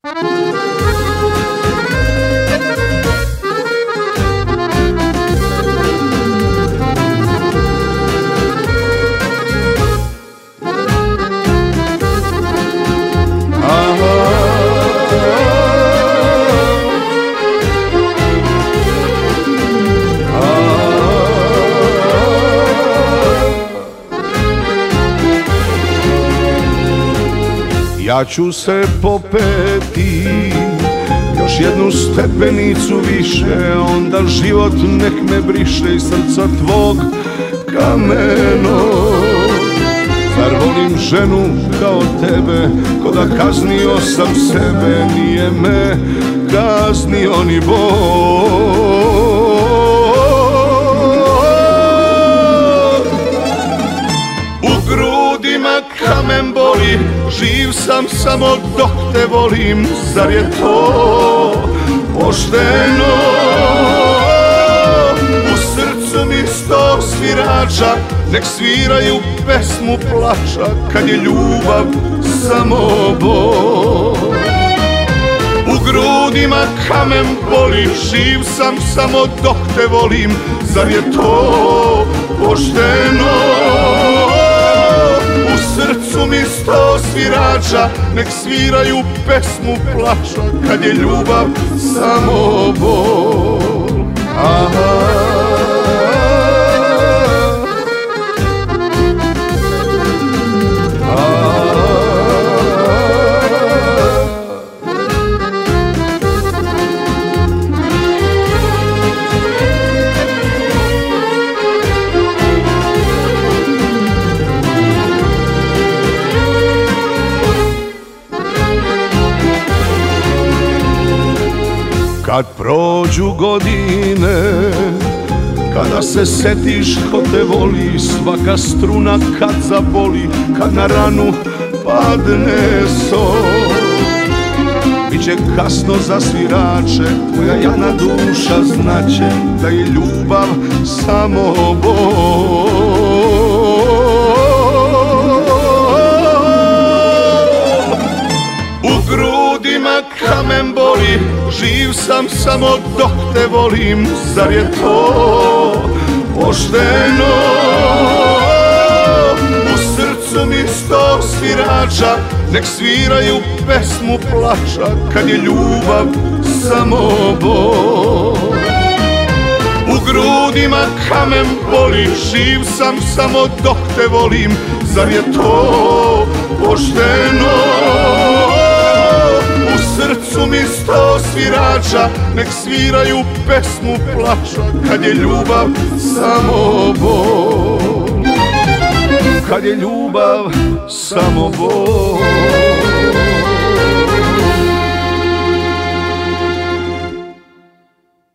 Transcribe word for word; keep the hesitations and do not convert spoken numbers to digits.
Ja ću se popeti još jednu stepenicu više, onda život nek me briše iz srca tvog kamenog. Zar volim ženu kao tebe, ko da kaznio sam sebe, nije me kaznio ni Bog. U grudima kamen boli, živ sam samo dok te volim, zar je to pošteno? U srcu mi sto svirača, nek sviraju pesmu plača, kad je ljubav samo bol. U grudima kamen boli, živ sam samo dok te volim, zar je to pošteno? U srcu mi sto svirača, nek sviraju pesmu plača, kad je ljubav samo bol. Aha. Kad prođu godine, kada se setiš ko te voli, svaka struna kad zaboli, kad na ranu padne sol. Biće kasno za svirače, tvoja jadna duša znaće da je ljubav samo bol. U grudima kamen boli, živ sam samo dok te volim, zar je to pošteno? U srcu mi sto svirača, nek sviraju pesmu plača, kad je ljubav samo bol. U grudima kamen boli, živ sam samo dok te volim, zar je to pošteno? U srcu mi sto svirača, nek sviraju pesmu plača, kad je ljubav samo bol. Kad je ljubav samo bol.